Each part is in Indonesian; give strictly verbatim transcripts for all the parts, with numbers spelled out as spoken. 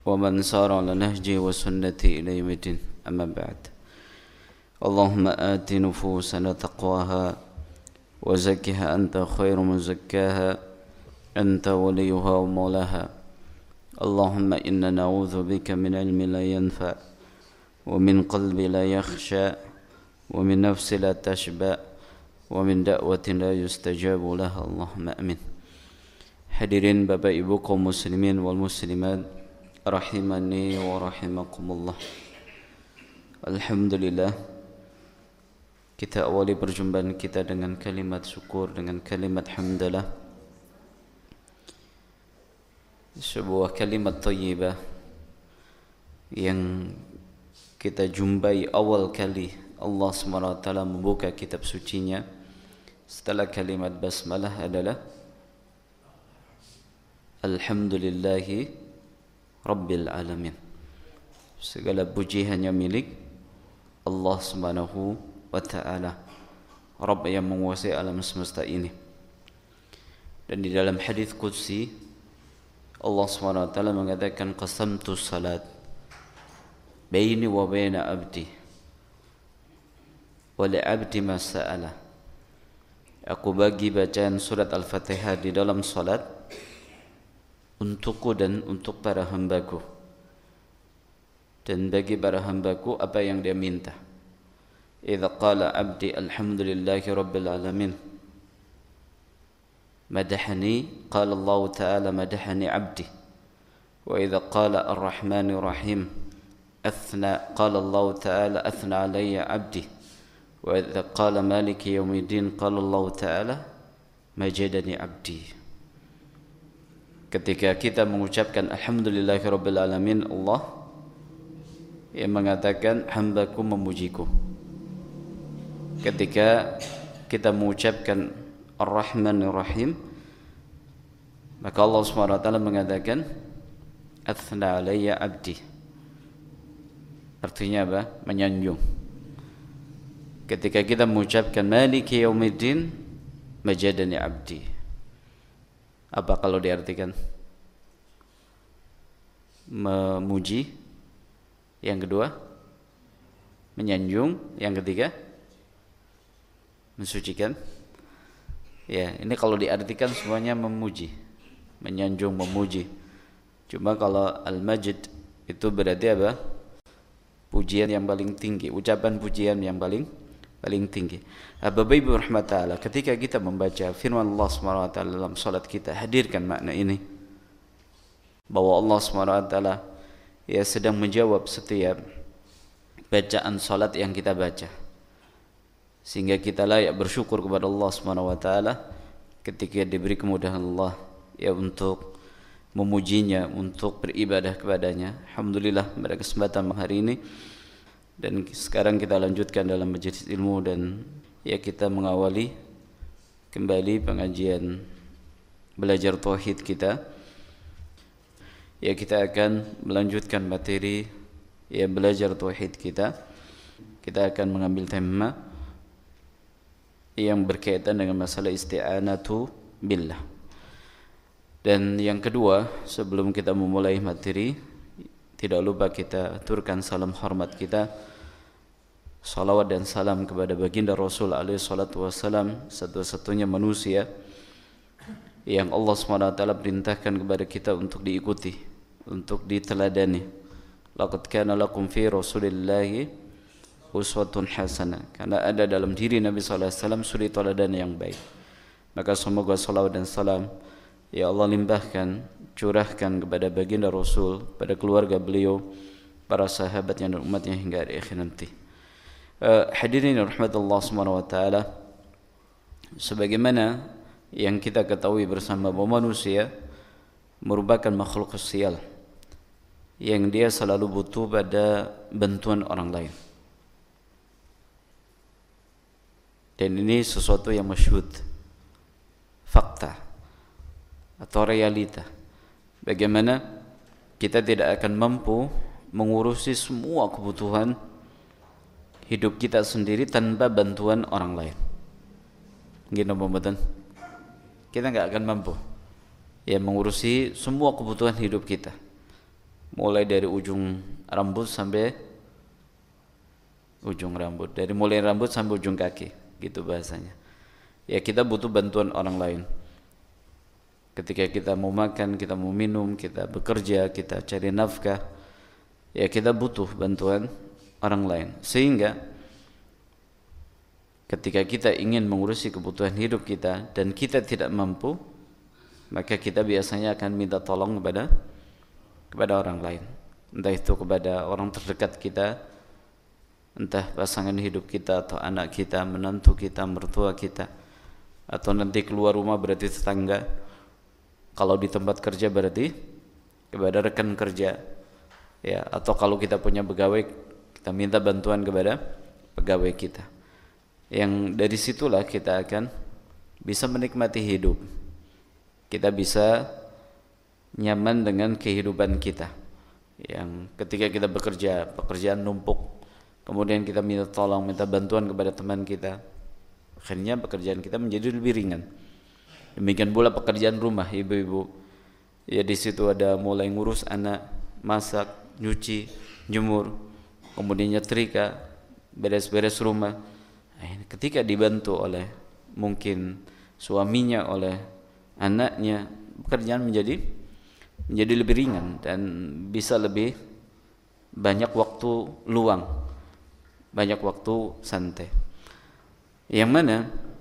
ومن سار على نهجه وسنته إلى يوم الدين أما بعد اللهم آت نفوسنا تقواها وزكها أنت خير من زكاها أنت وليها ومولاها اللهم إنا نعوذ بك من علم لا ينفع ومن قلب لا يخشى ومن نفس لا تشبع ومن دعوة لا يستجاب لها اللهم آمين. Hadirin Bapak Ibu kaum muslimin wal muslimat rahimani wa rahimakumullah. Alhamdulillah, kita awali perjumpaan kita dengan kalimat syukur, dengan kalimat hamdalah, sebuah kalimat thayyibah yang kita jumpai awal kali Allah subhanahu wa taala membuka kitab sucinya setelah kalimat basmalah adalah Alhamdulillahi Rabbil Alamin. Segala puji hanya milik Allah subhanahu wa ta'ala, Rabb yang menguasai alam semesta ini. Dan di dalam hadis qudsi Allah subhanahu wa ta'ala mengatakan qasamtu salat baini wa baina abdi wa li abdi ma sa'ala. Aku bagi bacaan surat Al-Fatihah di dalam salat untukku dan untuk para hambaku, dan bagi para hambaku apa yang dia minta. Idza qala abdi alhamdulillahi rabbil alamin madahani qala Allah ta'ala madahani abdi, wa idza qala ar-rahmanir rahim athna qala Allah ta'ala athna alayya abdi, wa idza qala maliki yaumiddin qala Allah ta'ala majadani abdi. Ketika kita mengucapkan alhamdulillahi rabbil alamin, Allah yang mengatakan hambaku memujiku. Ketika kita mengucapkan ar-rahmanir rahim, maka Allah subhanahu wa taala mengatakan athna alayya abdi. Artinya apa? Menyanjung. Ketika kita mengucapkan maliki yaumiddin majadani abdi, apa kalau diartikan? Memuji. Yang kedua menyanjung. Yang ketiga mensucikan. Ya, ini kalau diartikan semuanya memuji, menyanjung, memuji. Cuma kalau al-majid itu berarti apa? Pujian yang paling tinggi, ucapan pujian yang paling paling tinggi. Bapak Ibu rahmat ta'ala, ketika kita membaca firman Allah subhanahu wa ta'ala dalam salat kita, hadirkan makna ini, bahwa Allah subhanahu wa ta'ala ya sedang menjawab setiap bacaan salat yang kita baca, sehingga kita layak bersyukur kepada Allah subhanahu wa ta'ala ketika diberi kemudahan Allah ya untuk memujinya, untuk beribadah kepadanya. Alhamdulillah pada kesempatan hari ini. Dan sekarang kita lanjutkan dalam majelis ilmu, dan ya kita mengawali kembali pengajian belajar tauhid kita. Ya kita akan melanjutkan materi ya belajar tauhid kita. Kita akan mengambil tema yang berkaitan dengan masalah isti'anatu billah. Dan yang kedua, sebelum kita memulai materi, tidak lupa kita aturkan salam hormat kita, salawat dan salam kepada baginda Rasul alaihi salatu wassalam, satu-satunya manusia yang Allah subhanahu wa taala perintahkan kepada kita untuk diikuti, untuk diteladani. Laqad kana lakum fi rasulillahi uswatun hasanah. Karena ada dalam diri Nabi sallallahu alaihi wasallam suri teladan yang baik. Maka semoga salawat dan salam ya Allah limpahkan, curahkan kepada baginda Rasul, pada keluarga beliau, para sahabatnya dan umatnya hingga hari akhir nanti. Uh, hadirin rahmatullah subhanahu wa ta'ala, sebagaimana yang kita ketahui bersama bahwa manusia merupakan makhluk sosial yang dia selalu butuh pada bantuan orang lain. Dan ini sesuatu yang masyhud, fakta atau realita. Bagaimana kita tidak akan mampu mengurusi semua kebutuhan hidup kita sendiri tanpa bantuan orang lain. Gini pembuatan, kita nggak akan mampu ya mengurusi semua kebutuhan hidup kita, mulai dari ujung rambut sampai ujung rambut, dari mulai rambut sampai ujung kaki, gitu bahasanya. Ya kita butuh bantuan orang lain. Ketika kita mau makan, kita mau minum, kita bekerja, kita cari nafkah, ya kita butuh bantuan orang lain. Sehingga ketika kita ingin mengurusi kebutuhan hidup kita dan kita tidak mampu, maka kita biasanya akan minta tolong kepada kepada orang lain. Entah itu kepada orang terdekat kita, entah pasangan hidup kita atau anak kita, menantu kita, mertua kita, atau nanti keluar rumah berarti tetangga. Kalau di tempat kerja berarti kepada rekan kerja, ya. Atau kalau kita punya pegawai, kita minta bantuan kepada pegawai kita. Yang dari situlah kita akan bisa menikmati hidup. Kita bisa nyaman dengan kehidupan kita. Yang ketika kita bekerja, pekerjaan numpuk, kemudian kita minta tolong, minta bantuan kepada teman kita, akhirnya pekerjaan kita menjadi lebih ringan. Demikian pula pekerjaan rumah ibu-ibu. Ya di situ ada mulai ngurus anak, masak, nyuci, jemur, kemudian nyetrika, beres-beres rumah. Ketika dibantu oleh mungkin suaminya, oleh anaknya, pekerjaan menjadi menjadi lebih ringan dan bisa lebih banyak waktu luang, banyak waktu santai. Yang mana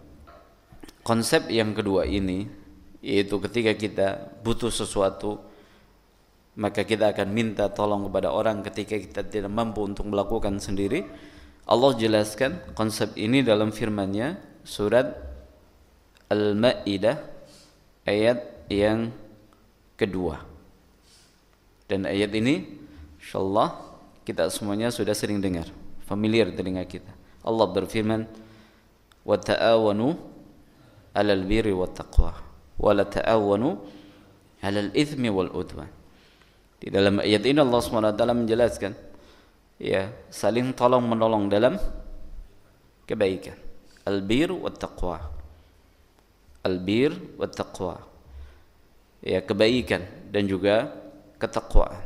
konsep yang kedua ini, yaitu ketika kita butuh sesuatu, maka kita akan minta tolong kepada orang ketika kita tidak mampu untuk melakukan sendiri. Allah jelaskan konsep ini dalam firman-Nya surat Al-Maidah ayat yang kedua. Dan ayat ini insyaallah kita semuanya sudah sering dengar, familiar telinga kita. Allah berfirman, "Wa ta'awanu 'alal birri wat taqwa wa la ta'awanu 'alal itsmi wal 'udwan." Di dalam ayat ini Allah Subhanahu wa taala menjelaskan, ya, saling tolong menolong dalam kebaikan. Al-bir wat taqwa. Al-bir wat taqwa. Ya, kebaikan dan juga ketakwaan.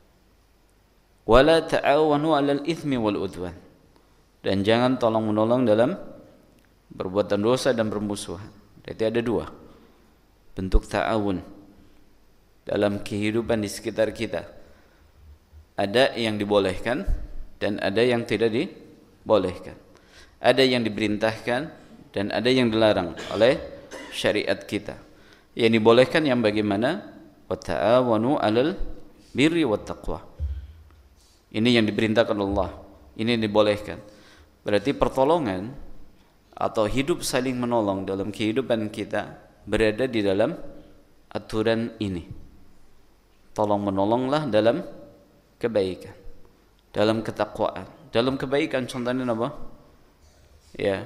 Wala ta'awanu 'alal itsmi wal 'udwan. Dan jangan tolong menolong dalam perbuatan dosa dan permusuhan. Berarti ada dua bentuk ta'awun dalam kehidupan di sekitar kita. Ada yang dibolehkan dan ada yang tidak dibolehkan. Ada yang diperintahkan dan ada yang dilarang oleh syariat kita. Yang dibolehkan yang bagaimana? Wa ta'awanu 'alal birri wat taqwa. Ini yang diperintahkan Allah, ini yang dibolehkan. Berarti pertolongan atau hidup saling menolong dalam kehidupan kita berada di dalam aturan ini. Tolong menolonglah dalam kebaikan, dalam ketakwaan. Dalam kebaikan contohnya apa? Ya,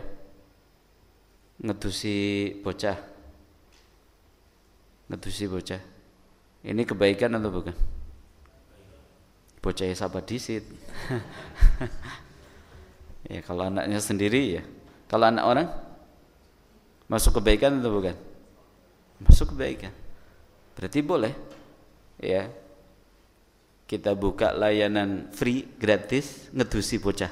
ngetusi bocah, ngetusi bocah. Ini kebaikan atau bukan? Bocah siapa disit? Ya kalau anaknya sendiri ya. Kalau anak orang masuk kebaikan atau bukan? Masuk kebaikan. Berarti boleh, ya. Kita buka layanan free gratis ngedusi bocah.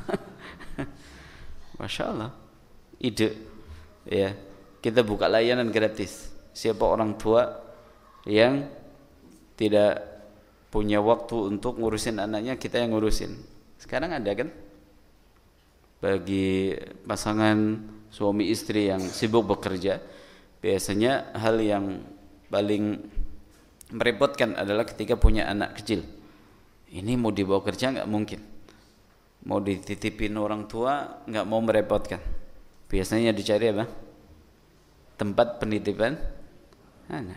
Masya Allah, ide, ya. Kita buka layanan gratis. Siapa orang tua yang tidak punya waktu untuk ngurusin anaknya, kita yang ngurusin. Sekarang ada kan? Bagi pasangan suami istri yang sibuk bekerja, biasanya hal yang paling merepotkan adalah ketika punya anak kecil. Ini mau dibawa kerja nggak mungkin, mau dititipin orang tua nggak mau merepotkan. Biasanya dicari apa? Tempat penitipan anak.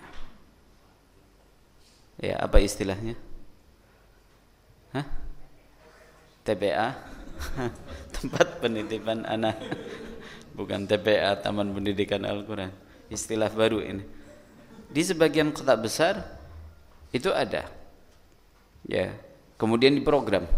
Ya, apa istilahnya? Hah? T P A? Tempat penitipan anak. Bukan T P A, Taman Pendidikan Al-Quran. Istilah baru ini. Di sebagian kota besar itu ada. Ya, kemudian diprogram.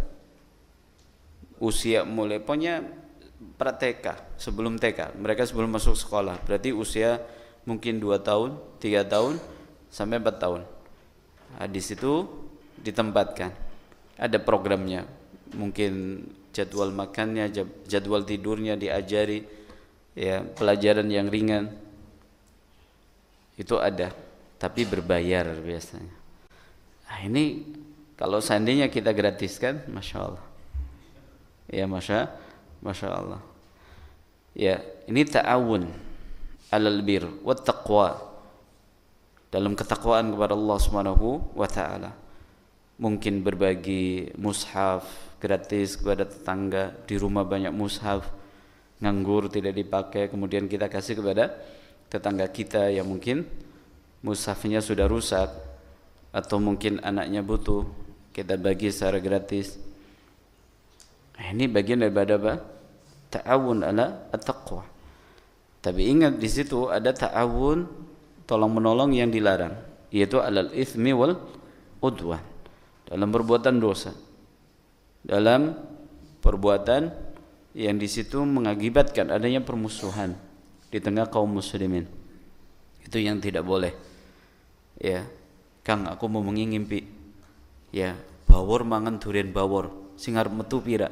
Usia mulai pokoknya pra T K, sebelum T K, mereka sebelum masuk sekolah. Berarti usia mungkin dua tahun, tiga tahun sampai empat tahun. Nah, di situ ditempatkan. Ada programnya, mungkin jadwal makannya, jadwal tidurnya diajari, ya pelajaran yang ringan itu ada, tapi berbayar biasanya. Nah, ini kalau seandainya kita gratiskan, masya Allah, ya masya, masya Allah. Ya, ini ta'awun alal bir wa taqwa, dalam ketakwaan kepada Allah Subhanahu wa taala. Mungkin berbagi mushaf gratis kepada tetangga, di rumah banyak mushaf nganggur tidak dipakai, kemudian kita kasih kepada tetangga kita yang mungkin mushafnya sudah rusak atau mungkin anaknya butuh, kita bagi secara gratis. Nah, ini bagian daripada apa? Ta'awun ala at-taqwa. Tapi ingat di situ ada ta'awun tolong menolong yang dilarang, yaitu alal itsmi wal udwan, dalam perbuatan dosa, dalam perbuatan yang di situ mengakibatkan adanya permusuhan di tengah kaum muslimin. Itu yang tidak boleh. Ya, Kang, aku mau mengingimpi. Ya, bawor mangan durian bawor, sing arep metu pira.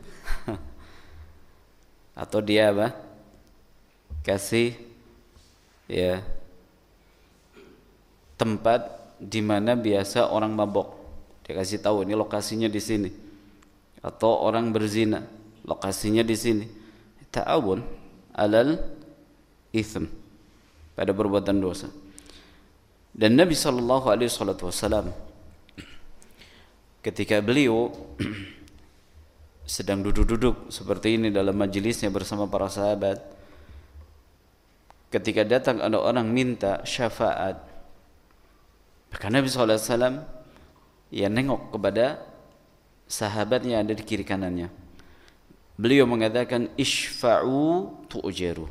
Atau dia apa? Kasih ya tempat di mana biasa orang mabok. Dia kasih tahu ini lokasinya di sini. Atau orang berzina, lokasinya di sini. Ta'awun alal itsm, pada perbuatan dosa. Dan Nabi sallallahu alaihi wasallam ketika beliau sedang duduk-duduk seperti ini dalam majelisnya bersama para sahabat, ketika datang ada orang minta syafaat, maka Nabi sallallahu alaihi wasallam ya nengok kepada sahabatnya yang ada di kiri kanannya. Beliau mengatakan isfa'u tu'jaru.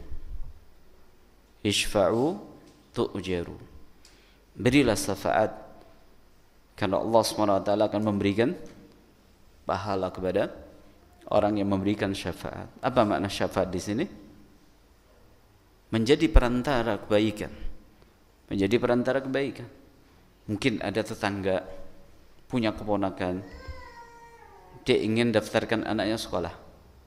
Isfa'u tu'jaru. Berilah syafaat, karena Allah subhanahu wa taala akan memberikan pahala kepada orang yang memberikan syafaat. Apa makna syafaat di sini? Menjadi perantara kebaikan. Menjadi perantara kebaikan. Mungkin ada tetangga punya keponakan, dia ingin daftarkan anaknya sekolah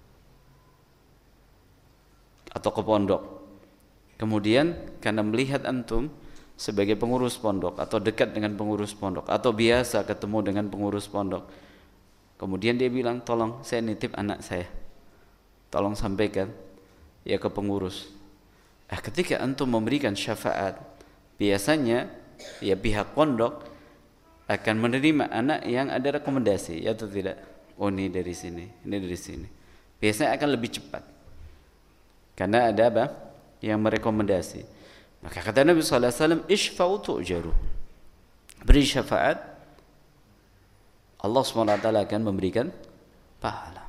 atau ke pondok. Kemudian karena melihat antum sebagai pengurus pondok atau dekat dengan pengurus pondok atau biasa ketemu dengan pengurus pondok, kemudian dia bilang, tolong saya nitip anak saya, tolong sampaikan ya ke pengurus. Eh, ketika antum memberikan syafaat, biasanya ya pihak pondok akan menerima anak yang ada rekomendasi, ya atau tidak? Oh, ini dari sini, ini dari sini. Biasanya akan lebih cepat, karena ada apa? Yang merekomendasi. Maka kata Nabi sallallahu alaihi wasallam, isfa'u tu'jaru. Beri syafaat, Allah subhanahu wa taala akan memberikan pahala.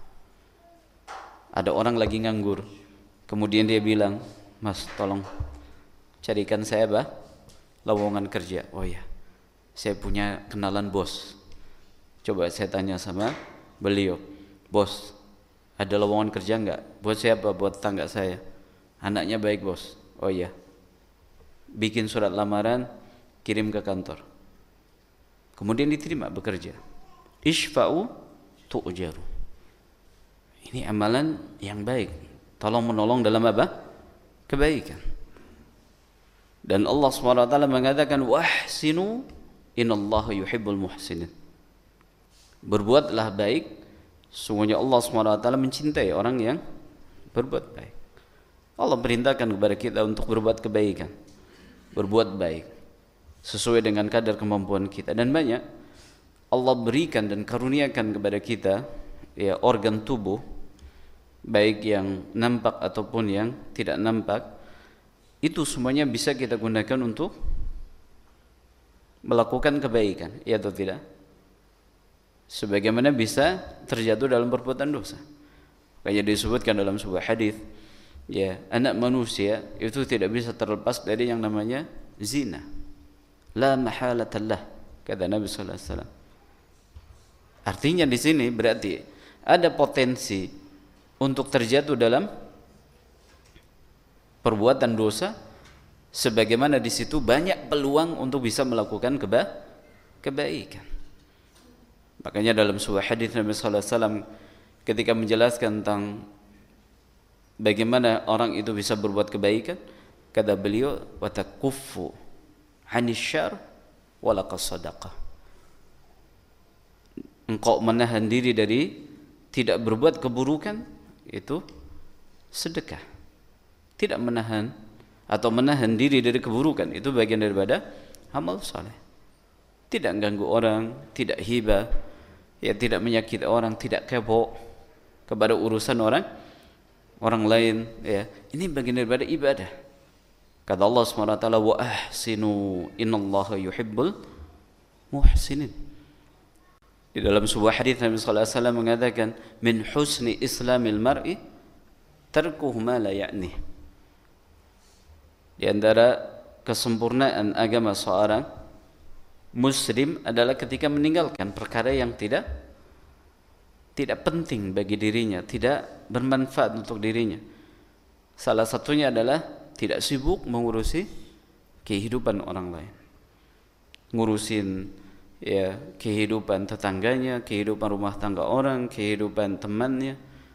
Ada orang lagi nganggur, kemudian dia bilang, Mas, tolong carikan saya apa? Lowongan kerja. Oh ya, saya punya kenalan bos. Coba saya tanya sama beliau, bos, ada lowongan kerja enggak? Buat siapa? Buat tetangga saya. Anaknya baik, bos. Oh iya, bikin surat lamaran, kirim ke kantor. Kemudian diterima bekerja. Isfa'u tu'jaru. Ini amalan yang baik. Tolong menolong dalam apa? Kebaikan. Dan Allah subhanahu wa taala mengatakan, wahsinu innallaha yuhibbul muhsinin. Berbuatlah baik, sungguhnya Allah subhanahu wa taala mencintai orang yang berbuat baik. Allah perintahkan kepada kita untuk berbuat kebaikan, berbuat baik sesuai dengan kadar kemampuan kita. Dan banyak Allah berikan dan karuniakan kepada kita ya organ tubuh, baik yang nampak ataupun yang tidak nampak. Itu semuanya bisa kita gunakan untuk melakukan kebaikan, ya atau tidak? Sebagaimana bisa terjatuh dalam perbuatan dosa. Kayak disebutkan dalam sebuah hadis, ya, anak manusia itu tidak bisa terlepas dari yang namanya zina. La mahalatallah, kata Nabi sallallahu alaihi wasallam. Artinya di sini berarti ada potensi untuk terjatuh dalam perbuatan dosa, sebagaimana di situ banyak peluang untuk bisa melakukan keba kebaikan. Makanya dalam sebuah hadis Nabi sallallahu alaihi wasallam ketika menjelaskan tentang bagaimana orang itu bisa berbuat kebaikan, kata beliau, wa takuffu 'anis syarr wa laqas sadaqah. Engkau menahan diri dari tidak berbuat keburukan, itu sedekah. Tidak menahan atau menahan diri dari keburukan, itu bagian daripada amal saleh. Tidak ganggu orang, tidak hibah, ya tidak menyakiti orang, tidak kepo kepada urusan orang orang lain, ya. Ini bagian daripada ibadah. Kata Allah Subhanahu wa taala, wa ahsinu innallaha yuhibbul muhsinin. Di dalam sebuah hadis Nabi sallallahu alaihi wasallam mengatakan, min husni islamil mar'i tarkuhu ma la ya'ni. Di antara kesempurnaan agama seorang muslim adalah ketika meninggalkan perkara yang tidak tidak penting bagi dirinya, tidak bermanfaat untuk dirinya. Salah satunya adalah tidak sibuk mengurusi kehidupan orang lain, ngurusin ya kehidupan tetangganya, kehidupan rumah tangga orang, kehidupan temannya.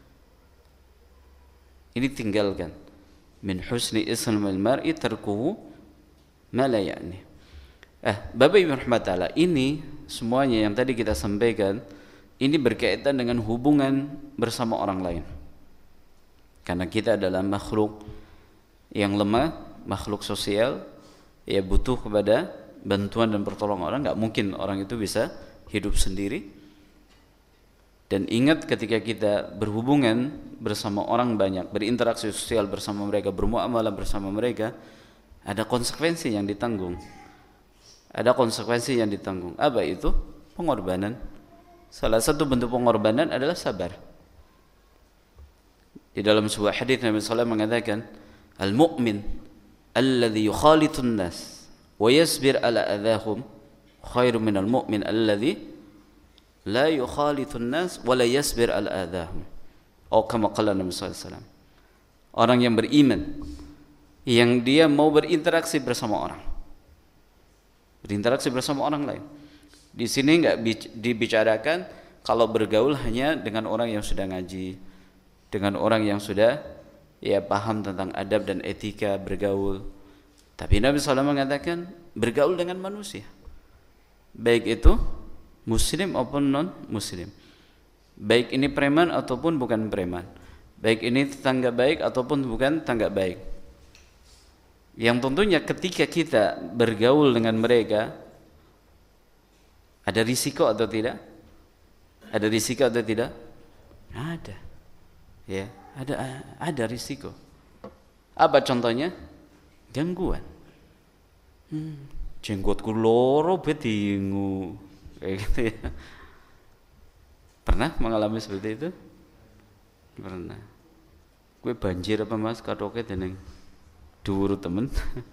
Ini tinggalkan. Min husni islamil mar'i tarkuhu ma la ya'ni. Eh, Bapak Ibu rahmatullah, ini semuanya yang tadi kita sampaikan ini berkaitan dengan hubungan bersama orang lain. Karena kita adalah makhluk yang lemah, makhluk sosial, ya butuh kepada bantuan dan pertolongan orang. Enggak mungkin orang itu bisa hidup sendiri. Dan ingat ketika kita berhubungan bersama orang banyak, berinteraksi sosial bersama mereka, bermuamalah bersama mereka, ada konsekuensi yang ditanggung. Ada konsekuensi yang ditanggung. Apa itu? Pengorbanan. Salah satu bentuk pengorbanan adalah sabar. Di dalam sebuah hadis Nabi sallallahu alaihi wasallam mengatakan, al-mu'min alladhi yukhalitun nas wa yasbir ala adahum khairu minal mu'min alladhi la yukhalitun nas wa la yasbir ala adahum. Oh, kama qala Nabi sallallahu alaihi wasallam. Orang yang beriman yang dia mau berinteraksi bersama orang, berinteraksi bersama orang lain. Di sini enggak dibicarakan kalau bergaul hanya dengan orang yang sudah ngaji, dengan orang yang sudah ya paham tentang adab dan etika bergaul. Tapi Nabi sallallahu alaihi wasallam mengatakan bergaul dengan manusia, baik itu muslim maupun non muslim, baik ini preman ataupun bukan preman, baik ini tetangga baik ataupun bukan tetangga baik. Yang tentunya ketika kita bergaul dengan mereka, ada risiko atau tidak? Ada risiko atau tidak? Ada. Ya, ada ada risiko. Apa contohnya? Gangguan. Hmm, jenggotku loro bedingu. Kayak gitu ya. Pernah mengalami seperti itu? Pernah. Gue banjir apa Mas katoke dening dhuwur temen.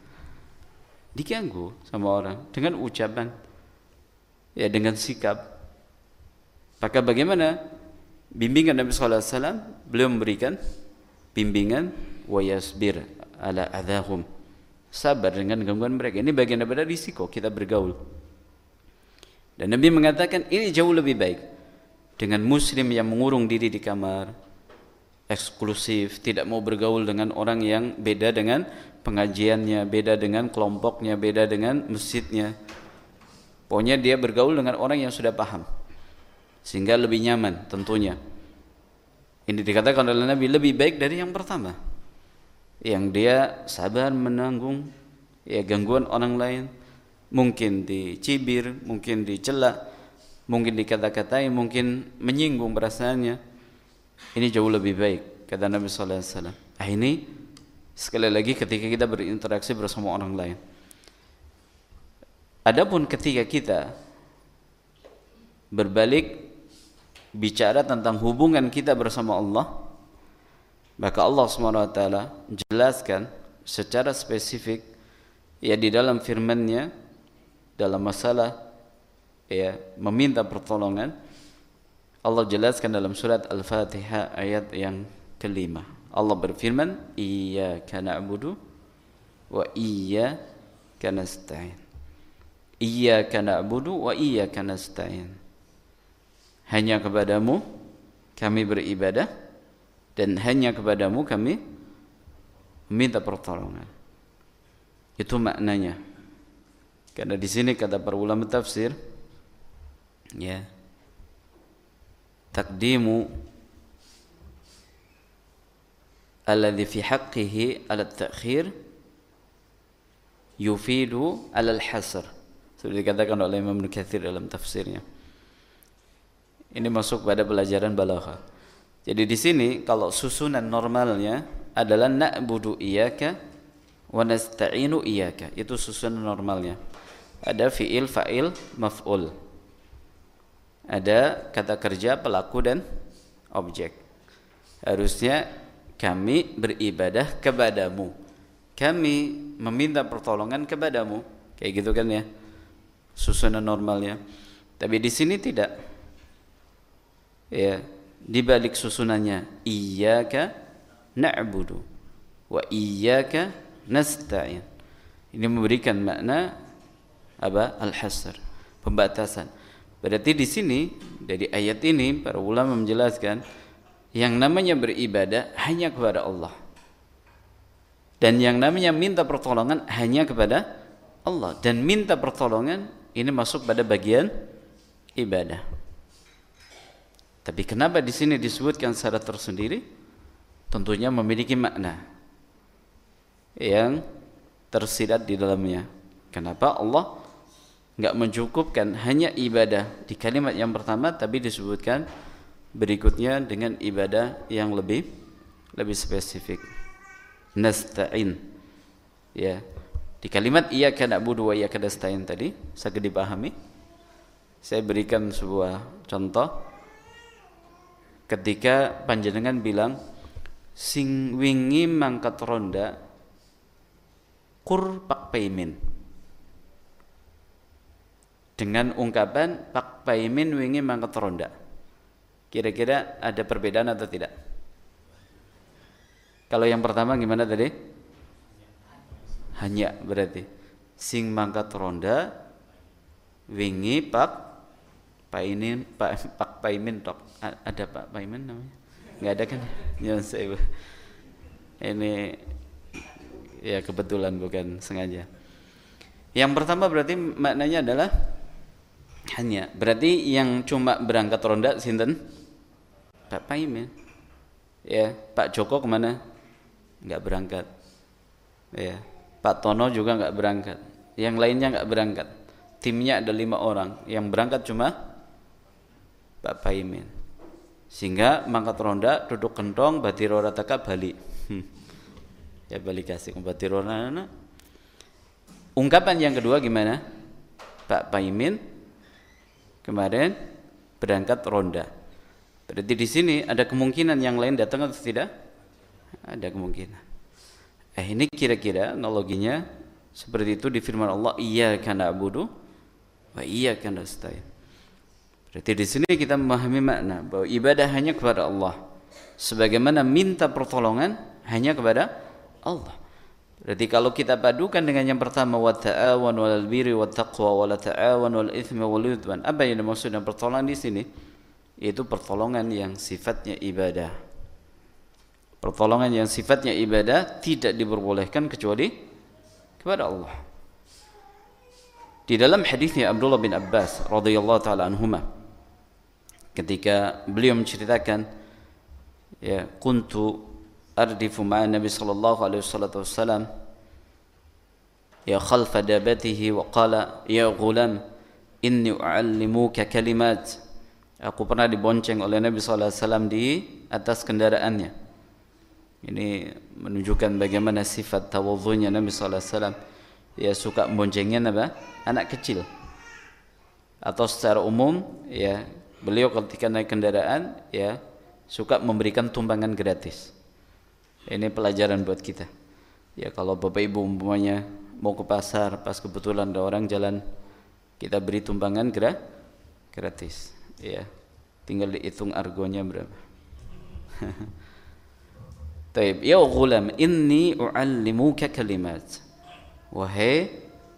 Diganggu sama orang dengan ucapan, ya dengan sikap. Maka bagaimana bimbingan Nabi sallallahu alaihi wasallam? Beliau memberikan bimbingan wa yasbir ala adahum, sabar dengan gangguan mereka. Ini bagian daripada risiko kita bergaul. Dan Nabi mengatakan ini jauh lebih baik dengan muslim yang mengurung diri di kamar, eksklusif, tidak mau bergaul dengan orang yang beda dengan pengajiannya, beda dengan kelompoknya, beda dengan masjidnya. Pokoknya dia bergaul dengan orang yang sudah paham, sehingga lebih nyaman tentunya. Ini dikatakan oleh Nabi lebih baik dari yang pertama, yang dia sabar menanggung ya gangguan orang lain, mungkin dicibir, mungkin dicela, mungkin dikata-katai, mungkin menyinggung perasaannya. Ini jauh lebih baik, kata Nabi sallallahu alaihi wasallam. Ah, ini sekali lagi ketika kita berinteraksi bersama orang lain. Adapun ketika kita berbalik bicara tentang hubungan kita bersama Allah, maka Allah subhanahu wa taala jelaskan secara spesifik ya di dalam firman-Nya dalam masalah ya meminta pertolongan. Allah jelaskan dalam surat Al-Fatihah ayat yang kelima. Allah berfirman, iyyaka na'budu wa iyyaka nasta'in. Iyyaka na'budu wa iyyaka nasta'in. hanya kepadamu kami beribadah dan hanya kepadamu kami meminta pertolongan. Itu maknanya. Karena di sini kata para ulama tafsir, ya, taqdimu alladhi fi haqqihi ala at-ta'khir yufidu ala al-hasr. Sudah dikatakan oleh Imam Ibnu Katsir dalam tafsirnya. Ini masuk pada pelajaran balaghah. Jadi di sini kalau susunan normalnya adalah na'budu iyyaka wa nasta'inu iyyaka. Itu susunan normalnya. Ada fi'il, fa'il, maf'ul. Ada kata kerja, pelaku dan objek. Harusnya kami beribadah kepadamu. Kami meminta pertolongan kepadamu. Kayak gitu kan ya. Susunan normalnya. Tapi di sini tidak. Ya, di balik susunannya iyyaka na'budu wa iyyaka nasta'in. Ini memberikan makna apa? Al-hasr, pembatasan. Berarti di sini dari ayat ini para ulama menjelaskan yang namanya beribadah hanya kepada Allah. Dan yang namanya minta pertolongan hanya kepada Allah, dan minta pertolongan ini masuk pada bagian ibadah. Tapi kenapa di sini disebutkan secara tersendiri? Tentunya memiliki makna yang tersirat di dalamnya. Kenapa Allah enggak mencukupkan hanya ibadah di kalimat yang pertama, tapi disebutkan berikutnya dengan ibadah yang lebih lebih spesifik. Nasta'in. Ya. Di kalimat iyyaka na'budu wa iyyaka nasta'in tadi, saged dipahami? Saya berikan sebuah contoh. Ketika panjenengan bilang sing wingi mangkat ronda kur pak paimin, dengan ungkapan pak paimin wingi mangkat ronda, kira-kira ada perbedaan atau tidak? Kalau yang pertama gimana tadi? Hanya, berarti sing mangkat ronda wingi pak Paimin, Pak Pak Paimin tok. Ada Pak Paimin namanya? Enggak ada kan? Ya saya. Ini ya kebetulan bukan sengaja. Yang pertama berarti maknanya adalah hanya. Berarti yang cuma berangkat ronda sinten? Pak Paimin. Ya, Pak Joko kemana? Enggak berangkat. Ya, Pak Tono juga enggak berangkat. Yang lainnya enggak berangkat. Timnya ada lima orang. Yang berangkat cuma Pak Paimin. Sehingga mangkat ronda duduk kentong batiro rataka bali. Hmm. Ya balik kasih batiro rana. Ungkapan yang kedua gimana? Pak Paimin kemarin berangkat ronda. Berarti di sini ada kemungkinan yang lain datang atau tidak? Ada kemungkinan. Eh ini kira-kira analoginya seperti itu di firman Allah, iyyaka na'budu wa iyyaka nasta'in. Berarti di sini kita memahami makna bahwa ibadah hanya kepada Allah, sebagaimana minta pertolongan hanya kepada Allah. Berarti kalau kita padukan dengan yang pertama wa ta'awanu 'alal birri wat taqwa wa la ta'awanu 'alal itsmi wal 'udwan. Apa yang dimaksud dengan pertolongan di sini? Yaitu pertolongan yang sifatnya ibadah. Pertolongan yang sifatnya ibadah tidak diperbolehkan kecuali kepada Allah. Di dalam hadisnya Abdullah bin Abbas radhiyallahu taala anhuma, ketika beliau menceritakan, ya, kuntu ardifu ma'an Nabi sallallahu alaihi wasallam ya khalfa dabatihi wa qala ya ghulam inni u'allimuka kalimat. Aku pernah dibonceng oleh Nabi sallallahu alaihi wasallam di atas kendaraannya. Ini menunjukkan bagaimana sifat tawadhunya Nabi sallallahu alaihi wasallam. Ya, suka memboncengnya apa? Anak kecil. Atau secara umum, ya, beliau ketika naik kendaraan, ya, suka memberikan tumpangan gratis. Ini pelajaran buat kita. Ya, kalau bapak ibu umpamanya mau ke pasar, pas kebetulan ada orang jalan, kita beri tumpangan gra gratis. Ya, tinggal dihitung argonya berapa. Taib, ya ghulam, inni u'allimuka kalimat. Wahai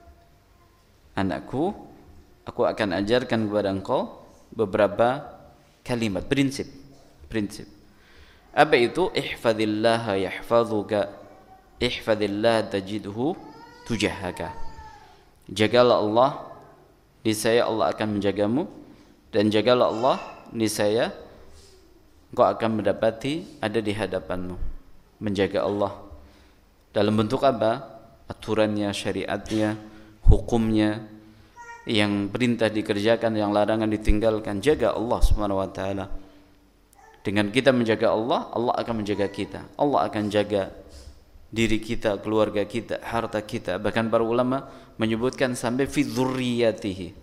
anakku, aku akan ajarkan kepada engkau beberapa kalimat, prinsip. Prinsip. Apa itu? Ihfadillah yahfazuka, ihfadillah tajidhu tujahaka. Jagalah Allah, niscaya Allah akan menjagamu, dan jagalah Allah, niscaya engkau akan mendapati ada di hadapanmu. Menjaga Allah dalam bentuk apa? Aturannya, syariatnya, hukumnya, yang perintah dikerjakan, yang larangan ditinggalkan. Jaga Allah Subhanahu wa taala. Dengan kita menjaga Allah, Allah akan menjaga kita. Allah akan jaga diri kita, keluarga kita, harta kita. Bahkan para ulama menyebutkan sampai fi dzurriyyatihi.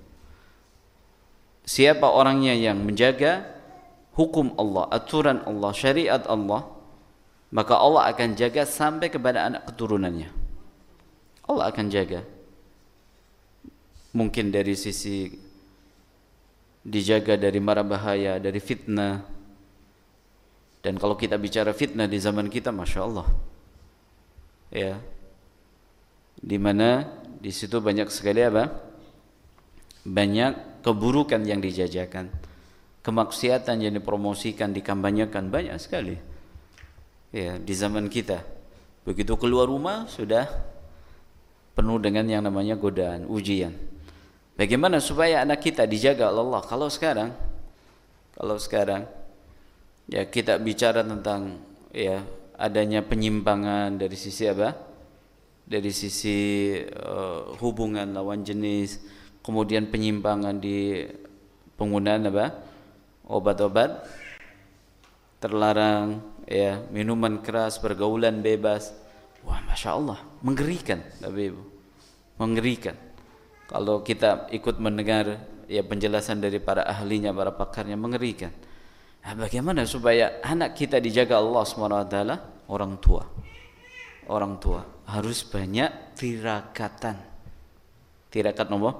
Siapa orangnya yang menjaga hukum Allah, aturan Allah, syariat Allah, maka Allah akan jaga sampai kepada anak keturunannya. Allah akan jaga. Mungkin dari sisi dijaga dari mara bahaya, dari fitnah. Dan kalau kita bicara fitnah di zaman kita, masya Allah, ya, di mana di situ banyak sekali apa? Banyak keburukan yang dijajakan, kemaksiatan yang dipromosikan, dikampanyekan, banyak sekali. Ya, di zaman kita, begitu keluar rumah sudah penuh dengan yang namanya godaan, ujian. Bagaimana supaya anak kita dijaga oleh Allah? Kalau sekarang, kalau sekarang, ya kita bicara tentang ya adanya penyimpangan dari sisi apa? Dari sisi uh, hubungan lawan jenis, kemudian penyimpangan di penggunaan apa? Obat-obat terlarang, ya, minuman keras, pergaulan bebas. Wah, masya Allah, menggerikan, Bapak Ibu, menggerikan. Kalau kita ikut mendengar ya penjelasan dari para ahlinya, para pakarnya, mengerikan. Nah, bagaimana supaya anak kita dijaga Allah subhanahu wa taala? Orang tua, orang tua harus banyak tirakatan. Tirakat apa?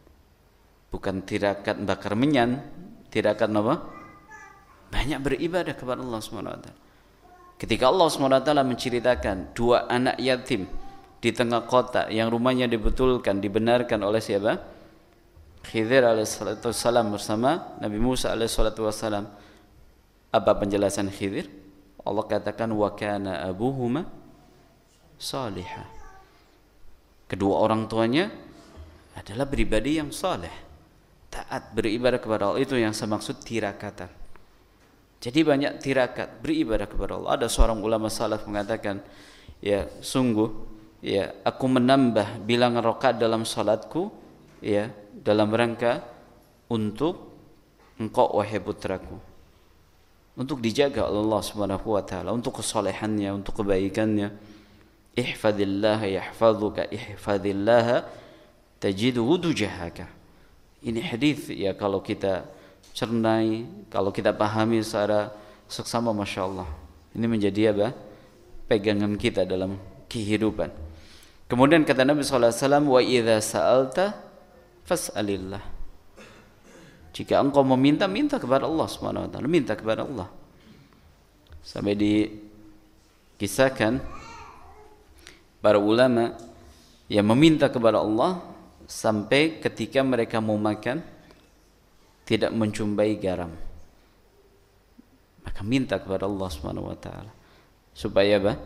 Bukan tirakat bakar menyan, tirakat apa? Banyak beribadah kepada Allah subhanahu wa taala. Ketika Allah subhanahu wa taala menceritakan dua anak yatim di tengah kota yang rumahnya dibetulkan, dibenarkan oleh siapa? Khidir alaihissalam bersama Nabi Musa alaihissalam. Apa penjelasan Khidir? Allah katakan wa kana abuhuma salihah. Kedua orang tuanya adalah beribadi yang saleh, taat beribadah kepada Allah. Itu yang saya maksud tirakatan. Jadi banyak tirakat beribadah kepada Allah. Ada seorang ulama salaf mengatakan, ya sungguh, ya aku menambah bilangan rakaat dalam salatku, ya dalam rangka untuk engkau wahai putraku, untuk dijaga oleh Allah Subhanahu wa taala, untuk kesalehannya, untuk kebaikannya. Ihfadillah yahfazuka, ihfadillah tajidhu tujahaka. Ini hadis ya kalau kita cernai, kalau kita pahami secara seksama, masya Allah, ini menjadi apa? Pegangan kita dalam kehidupan. Kemudian kata Nabi sallallahu alaihi wasallam, wa idza sa'alta fas'alillah. Jika engkau meminta, minta kepada Allah Subhanahu wa taala, minta kepada Allah. Sampai dikisahkan para ulama yang meminta kepada Allah sampai ketika mereka mau makan tidak mencumbai garam, maka minta kepada Allah Subhanahu wa taala supaya apa?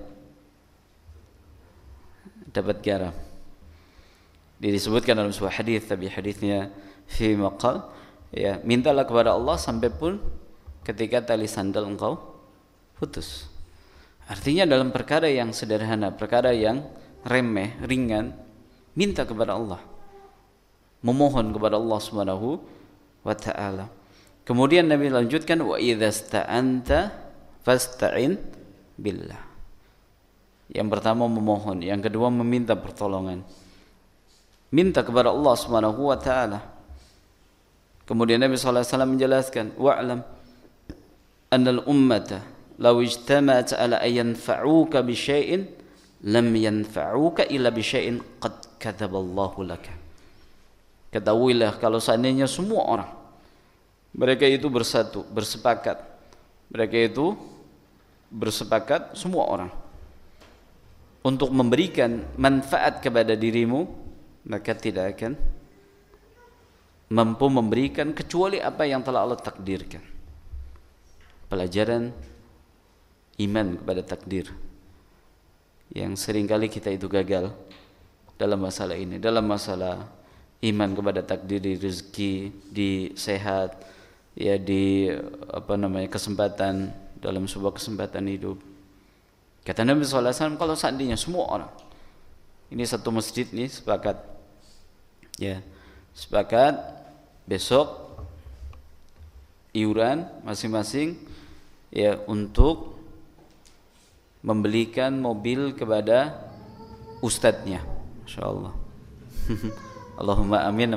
Dapat garam. Disebutkan dalam sebuah hadis, tapi hadisnya fi maqal, ya, mintalah kepada Allah sampai pun ketika tali sandal engkau putus. Artinya dalam perkara yang sederhana, perkara yang remeh, ringan, minta kepada Allah, memohon kepada Allah Subhanahu wa ta'ala. Kemudian Nabi lanjutkan, wa idza sta'anta fasta'in billah. Yang pertama memohon, yang kedua meminta pertolongan, minta kepada Allah Subhanahu wa ta'ala. Kemudian Nabi sallallahu alaihi wasallam menjelaskan, wa'lam annal ummata law ijtama'at ala an yanfa'uka bi syai'in lam yanfa'uka illa bi syai'in qad kadzaballahu laka. Ketahuilah kalau seandainya semua orang mereka itu bersatu, bersepakat, mereka itu bersepakat semua orang untuk memberikan manfaat kepada dirimu, maka tidak akan mampu memberikan kecuali apa yang telah Allah takdirkan. pelajaran iman kepada takdir yang seringkali kita itu gagal dalam masalah ini, dalam masalah iman kepada takdir di rezeki, di sehat, ya di apa namanya kesempatan dalam sebuah kesempatan hidup. Kata Nabi sallallahu alaihi wasallam, kalau seandainya semua orang, ini satu masjid nih sepakat, ya sepakat besok iuran masing-masing ya untuk membelikan mobil kepada ustadznya, insyaallah. Allahumma amin.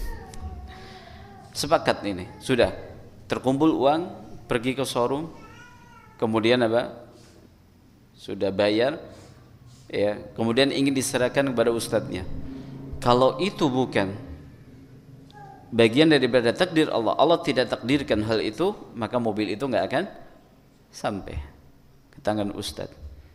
Sepakat ini, sudah terkumpul uang, pergi ke showroom, kemudian apa? Sudah bayar, ya, kemudian ingin diserahkan kepada ustadznya. Kalau itu bukan bagian daripada takdir Allah, Allah tidak takdirkan hal itu, maka mobil itu nggak akan sampai ke tangan ustadz.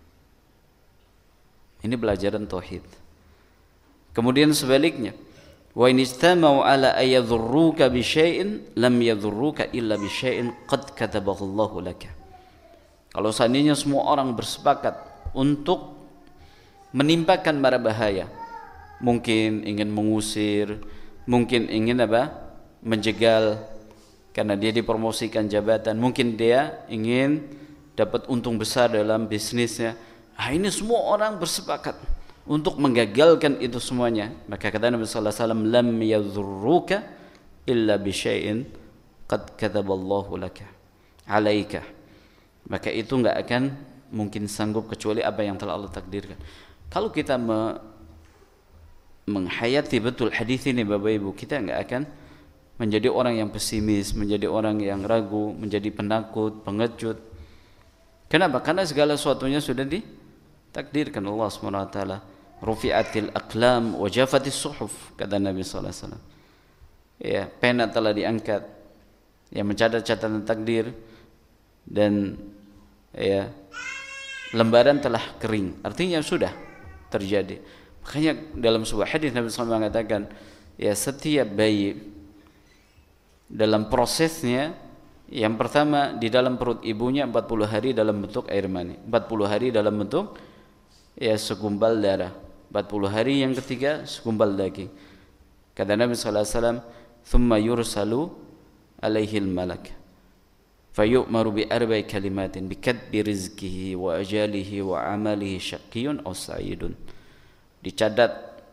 Ini pelajaran tauhid. Kemudian sebaliknya, wa in istama'u ala ayadhurruka bi syai'in lam yadhurruka illa bi syai'in qad katabahu Allahu laka. Kalau seandainya semua orang bersepakat untuk menimpakan mara bahaya, mungkin ingin mengusir, mungkin ingin apa? Menjegal karena dia dipromosikan jabatan, mungkin dia ingin dapat untung besar dalam bisnisnya. Ah, ini semua orang bersepakat untuk menggagalkan itu semuanya. Maka kata Nabi sallallahu alaihi wasallam, lam yadhurruka illa bi syai'in qad kataballahu laka alaika. Maka itu enggak akan mungkin sanggup kecuali apa yang telah Allah takdirkan. Kalau kita me menghayati betul hadis ini Bapak Ibu, kita enggak akan menjadi orang yang pesimis, menjadi orang yang ragu, menjadi penakut, pengecut. Kenapa? Karena segala sesuatunya sudah ditakdirkan Allah subhanahu wa taala. Rufi'atil aqlam wa jafatis suhuf, kata Nabi sallallahu alaihi wasallam. Ya, pena telah diangkat yang mencatat catatan takdir, dan ya lembaran telah kering, artinya sudah terjadi. Makanya dalam sebuah hadis Nabi sallallahu alaihi wasallam mengatakan, ya setiap bayi dalam prosesnya, yang pertama di dalam perut ibunya empat puluh hari dalam bentuk air mani, empat puluh hari dalam bentuk ya segumpal darah, empat puluh hari yang ketiga segumpal daging. Kata Nabi sallallahu alaihi wasallam, "Tsumma yursalu alaihi al-malak fayu'maru bi arba'i kalimatin bi katbi rizqihi wa ajalihi wa amalihi syaqiyyun aw sa'idun." Dicatat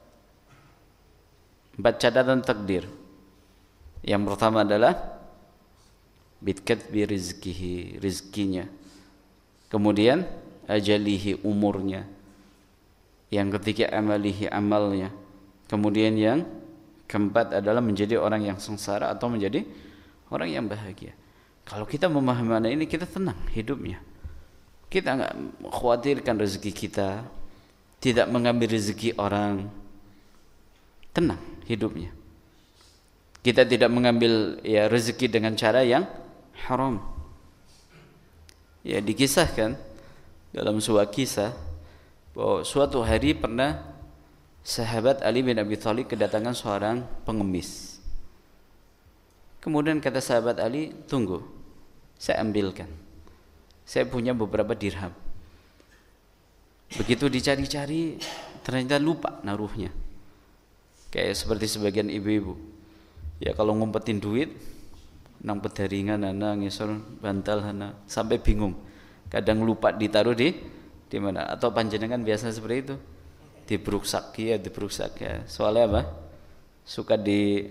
empat catatan takdir. Yang pertama adalah bi katbi rizqihi, rizkinya. Kemudian ajalihi, umurnya. Yang ketiga amalihi, amalnya. Kemudian yang keempat adalah menjadi orang yang sengsara atau menjadi orang yang bahagia. Kalau kita memahami ini, kita tenang hidupnya. Kita enggak khawatirkan rezeki kita, tidak mengambil rezeki orang. Tenang hidupnya. Kita tidak mengambil ya rezeki dengan cara yang haram. Ya, dikisahkan dalam sebuah kisah bahwa suatu hari pernah sahabat Ali bin Abi Thalib kedatangan seorang pengemis. Kemudian kata sahabat Ali, "Tunggu, saya ambilkan. Saya punya beberapa dirham." Begitu dicari-cari, ternyata lupa naruhnya. Kayak seperti sebagian ibu-ibu, ya kalau ngumpetin duit, nang pedaringan, ana ngisor bantal, ana sampai bingung. Kadang lupa ditaruh di di mana. Atau panjenengan biasa seperti itu, dibruksak ya, dibruksak ya. Soalnya apa? Suka di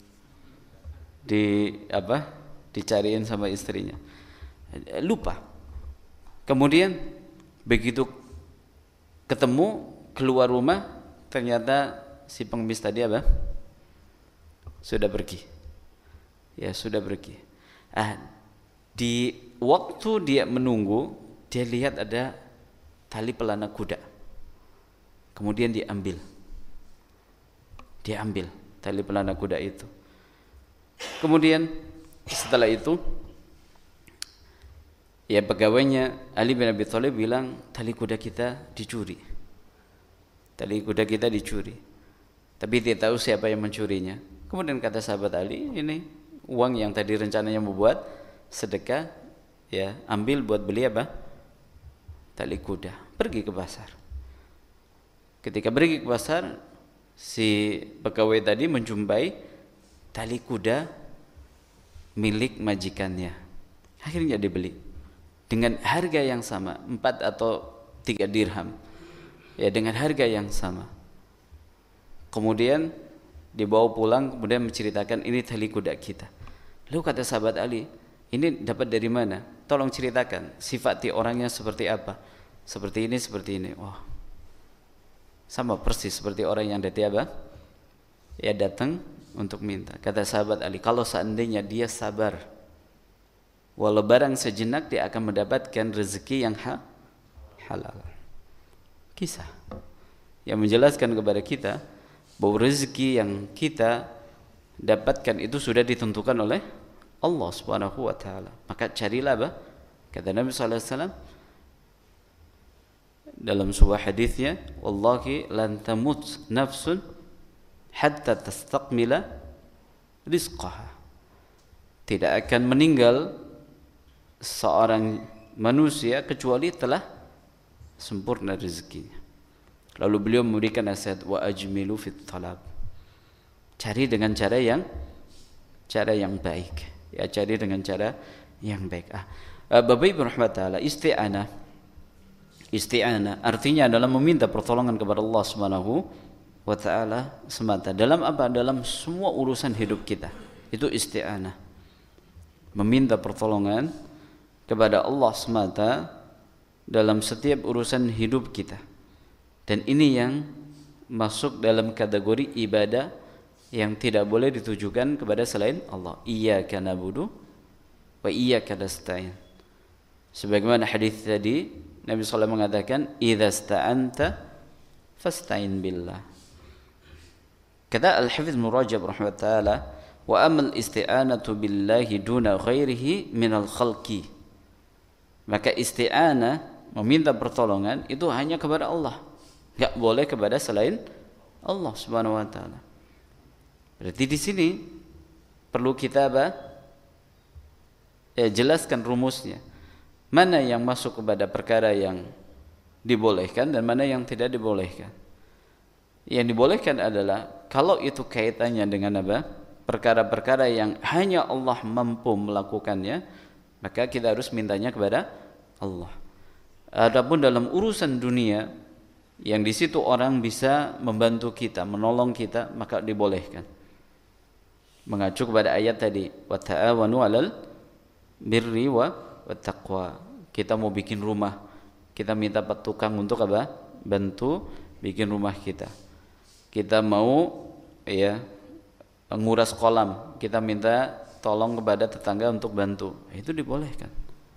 di apa? Dicariin sama istrinya. Lupa. Kemudian begitu ketemu keluar rumah, ternyata si pengemis tadi apa? Sudah pergi. Ya, sudah pergi. Ah, di waktu dia menunggu, dia lihat ada tali pelana kuda. Kemudian diambil. Diambil tali pelana kuda itu. Kemudian setelah itu ya pegawainya Ali bin Abi Thalib bilang, tali kuda kita dicuri. Tali kuda kita dicuri. Tapi tidak tahu siapa yang mencurinya. Kemudian kata sahabat Ali, ini uang yang tadi rencananya membuat sedekah ya, ambil buat beli apa? Tali kuda. Pergi ke pasar. Ketika pergi ke pasar, si pegawai tadi menjumpai tali kuda milik majikannya. Akhirnya dibeli dengan harga yang sama, empat atau tiga dirham. Ya, dengan harga yang sama. Kemudian dibawa pulang, kemudian menceritakan ini tali kuda kita. Lalu kata sahabat Ali, ini dapat dari mana? Tolong ceritakan sifat orangnya seperti apa? Seperti ini, seperti ini. Wah, sama persis seperti orang yang datang apa? Ya, datang untuk minta. Kata sahabat Ali, kalau seandainya dia sabar, walau barang sejenak, dia akan mendapatkan rezeki yang ha halal. Kisah yang menjelaskan kepada kita bahwa rezeki yang kita dapatkan itu sudah ditentukan oleh Allah Subhanahu wa taala. Maka carilah apa? Kata Nabi sallallahu alaihi wasallam dalam sebuah hadisnya, wallahi lan tamut nafsun hatta tastaqmila rizqaha. Tidak akan meninggal seorang manusia kecuali telah sempurna rezekinya. Lalu beliau memberikan nasihat, wa ajmilu fit talab. Cari dengan cara yang cara yang baik. Ya, cari dengan cara yang baik. Ah, Bapak Ibu rahmat taala, isti'anah. Isti'anah artinya adalah meminta pertolongan kepada Allah Subhanahu wa taala semata. Dalam apa? Dalam semua urusan hidup kita. Itu isti'anah. Meminta pertolongan kepada Allah semata dalam setiap urusan hidup kita. Dan ini yang masuk dalam kategori ibadah yang tidak boleh ditujukan kepada selain Allah. Iyyaka na'budu wa iyyaka nasta'in. Sebagaimana hadis tadi, Nabi sallallahu alaihi wasallam mengatakan, "Idza sta'anta fasta'in billah." Kata Al-Hafidz Ibnu Rajab rahimahullah taala, "Wa amal isti'anatu billahi duna ghairihi minal khalqi." Maka isti'anah, meminta pertolongan itu hanya kepada Allah. Enggak boleh kepada selain Allah Subhanahu wa taala. Berarti di sini perlu kita apa? Ya, jelaskan rumusnya. Mana yang masuk kepada perkara yang dibolehkan dan mana yang tidak dibolehkan. Yang dibolehkan adalah kalau itu kaitannya dengan apa? Perkara-perkara yang hanya Allah mampu melakukannya, maka kita harus mintanya kepada Allah. Adapun dalam urusan dunia yang di situ orang bisa membantu kita, menolong kita, maka dibolehkan. Mengacu kepada ayat tadi, wa ta'awanu 'alal birri wa wattaqwa. Kita mau bikin rumah, kita minta tukang untuk apa? Bantu bikin rumah kita. Kita mau ya nguras kolam, kita minta tolong kepada tetangga untuk bantu. Itu dibolehkan.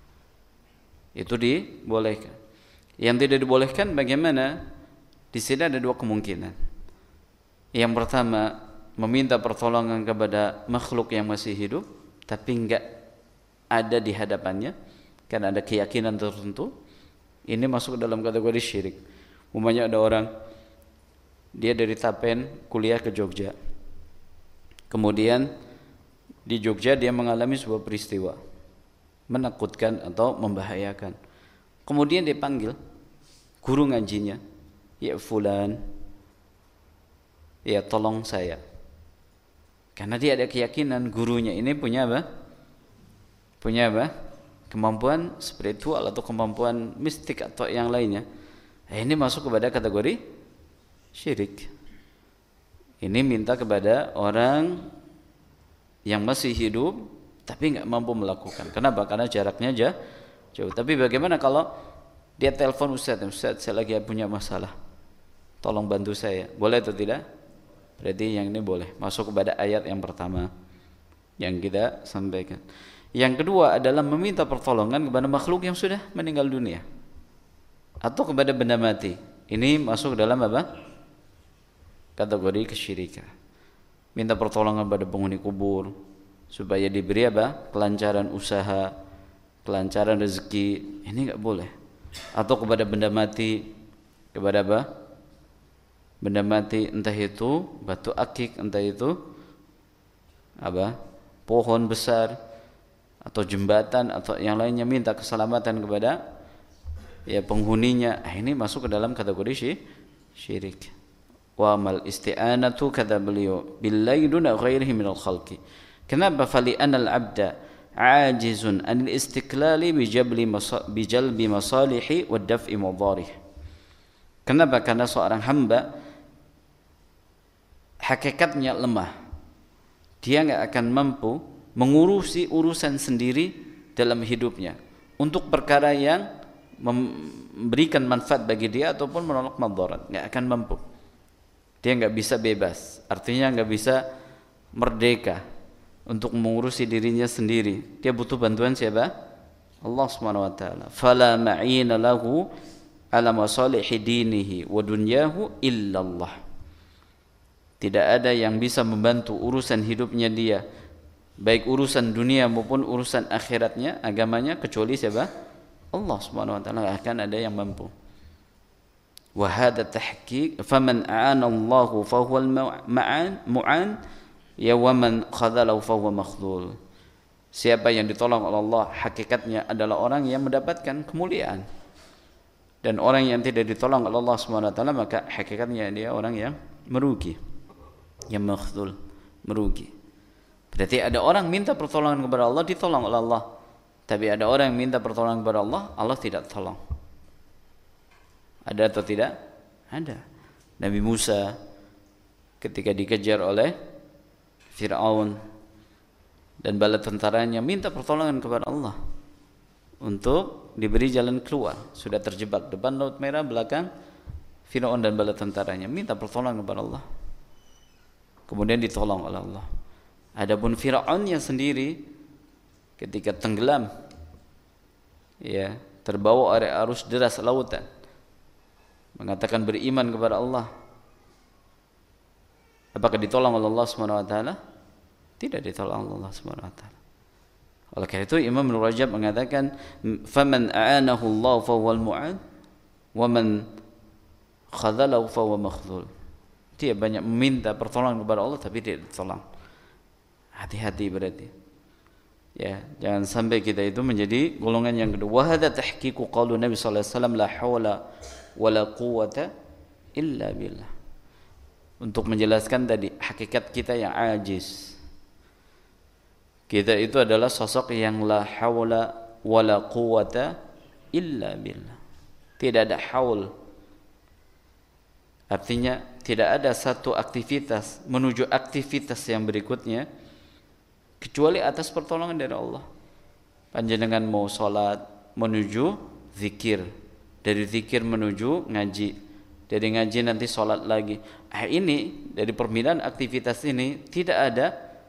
Itu dibolehkan. Yang tidak dibolehkan bagaimana? Di sini ada dua kemungkinan. Yang pertama, meminta pertolongan kepada makhluk yang masih hidup tapi enggak ada di hadapannya karena ada keyakinan tertentu. Ini masuk dalam kategori syirik. Umpamanya ada orang, dia dari Tapen kuliah ke Jogja. Kemudian di Jogja dia mengalami sebuah peristiwa menakutkan atau membahayakan. Kemudian dia panggil guru ngajinya, ya fulan, ya tolong saya. Karena dia ada keyakinan gurunya ini punya apa? Punya apa? Kemampuan spiritual atau kemampuan mistik atau yang lainnya. Nah, ini masuk kepada kategori syirik. Ini minta kepada orang yang masih hidup tapi nggak mampu melakukan. Kenapa? Karena jaraknya aja jauh. Tapi bagaimana kalau dia telepon Ustaz, Ustaz saya lagi punya masalah, tolong bantu saya. Boleh atau tidak? Berarti yang ini boleh. Masuk kepada ayat yang pertama yang kita sampaikan. Yang kedua adalah meminta pertolongan kepada makhluk yang sudah meninggal dunia atau kepada benda mati. Ini masuk dalam apa? Kategori kesyirikan. Minta pertolongan pada penghuni kubur supaya diberi apa? Kelancaran usaha, kelancaran rezeki. Ini enggak boleh. Atau kepada benda mati, kepada apa? Benda mati, entah itu batu akik, entah itu apa? Pohon besar. atau jembatan atau yang lainnya, minta keselamatan kepada ya penghuninya, ah, ini masuk ke dalam kategori syirik. Wa mal isti'anatu, kata beliau, billahi duna ghairihi minal khalqi. Kenapa? Fali anal abda ajizun anil istiqlali bijabli masa, bijalbi masalihi wa daf'i madarih. Kenapa? Karena seorang hamba hakikatnya lemah, dia enggak akan mampu mengurusi urusan sendiri dalam hidupnya untuk perkara yang memberikan manfaat bagi dia ataupun menolak madarat, enggak akan mampu. Dia enggak bisa bebas, artinya enggak bisa merdeka untuk mengurusi dirinya sendiri. Dia butuh bantuan siapa? Allah Subhanahu wa taala. Fala ma'ina lahu ala masalihi dinihi wa dunyahu illallah. Tidak ada yang bisa membantu urusan hidupnya dia, baik urusan dunia maupun urusan akhiratnya, agamanya, kecuali siapa? Allah Subhanahu wa taala. Akan ada yang mampu. Wa hadha tahqiq, faman a'ana Allahu fa huwa al-ma'an mu'an ya wa man khadhalahu fa huwa makhdhul. Siapa yang ditolong oleh Allah hakikatnya adalah orang yang mendapatkan kemuliaan, dan orang yang tidak ditolong oleh Allah Subhanahu wa taala maka hakikatnya dia orang yang merugi, yang makhdhul, merugi. Berarti ada orang minta pertolongan kepada Allah, ditolong oleh Allah. Tapi ada orang yang minta pertolongan kepada Allah, Allah tidak tolong. Ada atau tidak? Ada. Nabi Musa ketika dikejar oleh Fir'aun dan bala tentaranya minta pertolongan kepada Allah untuk diberi jalan keluar. Sudah terjebak depan Laut Merah, belakang Fir'aun dan bala tentaranya, minta pertolongan kepada Allah. Kemudian ditolong oleh Allah. Adapun Fir'aunnya sendiri ketika tenggelam, ya, terbawa oleh arus deras lautan, mengatakan beriman kepada Allah, apakah ditolong oleh Allah Subhanahu wa taala? Tidak ditolong oleh Allah Subhanahu wa taala. Oleh karena itu Imam Ibnu Rajab mengatakan, faman a'anahu Allah fa huwal mu'an wa man khadhalahu fa huwa makhdhul. Dia banyak meminta pertolongan kepada Allah tapi tidak ditolong. Hati-hati berarti. Ya, jangan sampai kita itu menjadi golongan yang kedua. Wa hadza tahqiqu qaulu Nabi sallallahu alaihi wasallam la haula wala quwwata illa billah. Untuk menjelaskan tadi hakikat kita yang ajiz. Kita itu adalah sosok yang la haula wala quwwata illa billah. Tidak ada haul. Artinya tidak ada satu aktivitas menuju aktivitas yang berikutnya kecuali atas pertolongan dari Allah. Panjenengan mau sholat menuju zikir, dari zikir menuju ngaji, dari ngaji nanti sholat lagi. Ah, ini dari permintaan aktivitas ini tidak ada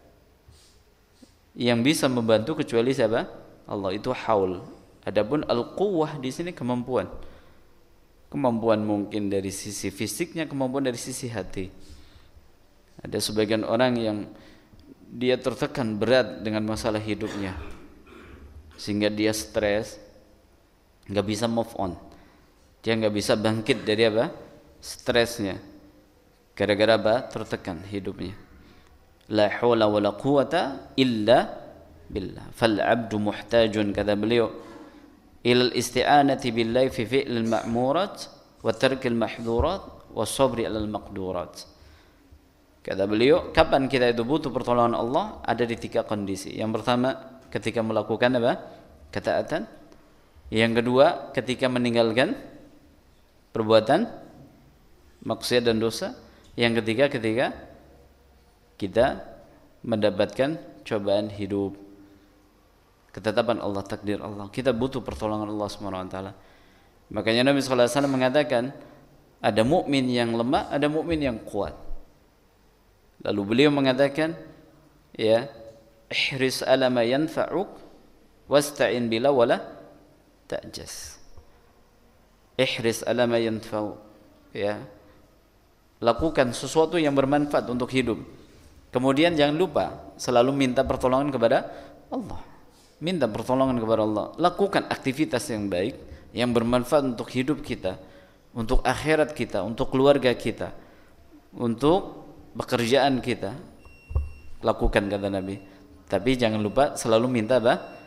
yang bisa membantu kecuali siapa? Allah. Itu haul. Adapun al-quwwah di sini kemampuan. Kemampuan mungkin dari sisi fisiknya, kemampuan dari sisi hati. Ada sebagian orang yang dia tertekan berat dengan masalah hidupnya sehingga dia stres, nggak bisa move on, dia nggak bisa bangkit dari apa? Stresnya. Gara-gara apa? Tertekan hidupnya. La haula wala quwata illa billah. Fal abdu muhtajun, kata beliau, ilal isti'anati billahi fi fi'lil ma'murat wa tarkil mahdhurat wa sabri alal maqdurat. Kata beliau, kapan kita itu butuh pertolongan Allah? Ada di tiga kondisi. Yang pertama, ketika melakukan apa? Ketaatan. Yang kedua, ketika meninggalkan perbuatan maksiat dan dosa. Yang ketiga, ketika kita mendapatkan cobaan hidup, ketetapan Allah, takdir Allah. Kita butuh pertolongan Allah Subhanahu wa taala. Makanya Nabi sallallahu alaihi wasallam mengatakan, ada mukmin yang lemah, ada mukmin yang kuat. Lalu beliau mengatakan, ya, ihris ala ma yanfa'uk wasta'in bila wala ta'jas. Ihris ala ma yanfa'uk, ya, lakukan sesuatu yang bermanfaat untuk hidup. Kemudian jangan lupa selalu minta pertolongan kepada Allah. Minta pertolongan kepada Allah. Lakukan aktivitas yang baik, yang bermanfaat untuk hidup kita, untuk akhirat kita, untuk keluarga kita, untuk pekerjaan kita. Lakukan, kata Nabi. Tapi jangan lupa selalu minta apa?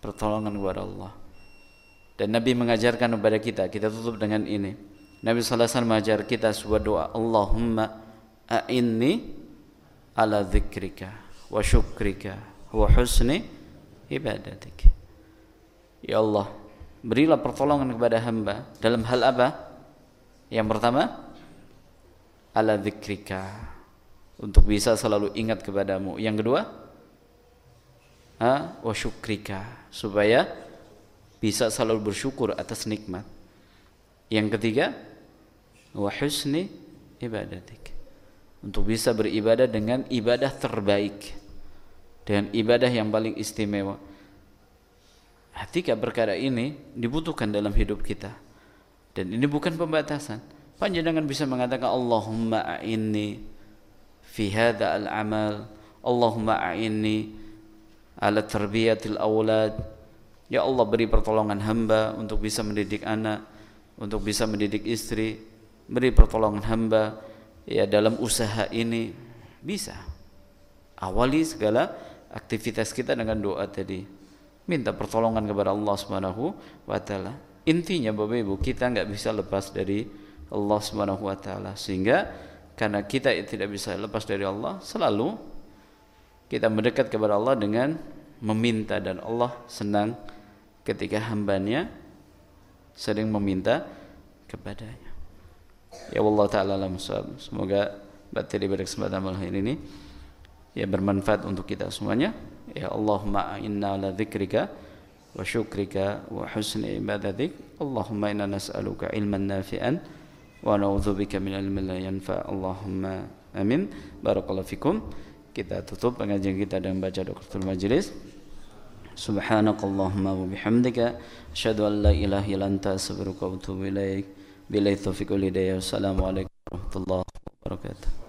pertolongan kepada Allah. Dan Nabi mengajarkan kepada kita, kita tutup dengan ini. Nabi sallallahu alaihi wasallam mengajar kita sebuah doa, Allahumma a'inni ala dzikrika wa syukrika wa husni ibadatik. Ya Allah, berilah pertolongan kepada hamba dalam hal apa? Yang pertama, ala dzikrika, untuk bisa selalu ingat kepadamu. Yang kedua, ha, wa syukrika, supaya bisa selalu bersyukur atas nikmat. Yang ketiga, wa husni ibadatik, untuk bisa beribadah dengan ibadah terbaik, dengan ibadah yang paling istimewa. Tiga perkara ini dibutuhkan dalam hidup kita, dan ini bukan pembatasan. Panjenengan bisa mengatakan Allahumma a'inni fi hadza al-amal, Allahumma a'inni ala tarbiyatil aulad. Ya Allah, beri pertolongan hamba untuk bisa mendidik anak, untuk bisa mendidik istri. Beri pertolongan hamba ya dalam usaha ini. Bisa. Awali segala aktivitas kita dengan doa tadi. Minta pertolongan kepada Allah Subhanahu wa taala. Intinya Bapak Ibu, kita enggak bisa lepas dari Allah Subhanahu wa taala, sehingga karena kita tidak bisa lepas dari Allah, selalu kita mendekat kepada Allah dengan meminta, dan Allah senang ketika hambanya sering meminta kepadanya. Ya Allah ta'ala alam shawab. Semoga materi pada kesempatan malam ini ya bermanfaat untuk kita semuanya. Ya Allahumma inna ala dzikrika wa syukrika wa husni ibadatik. Allahumma inna nas'aluka ilman nafi'an wa na'udzubika min ilmin la yanfa. Allahumma amin. Barakallahu fikum. Kita tutup pengajian kita dengan baca doatul majelis. Subhanakallahumma wa bihamdika asyhadu an la ilaha illa anta astaghfiruka wa atubu ilaik. Billahi taufiq wal hidayah. Wassalamualaikum warahmatullahi wabarakatuh.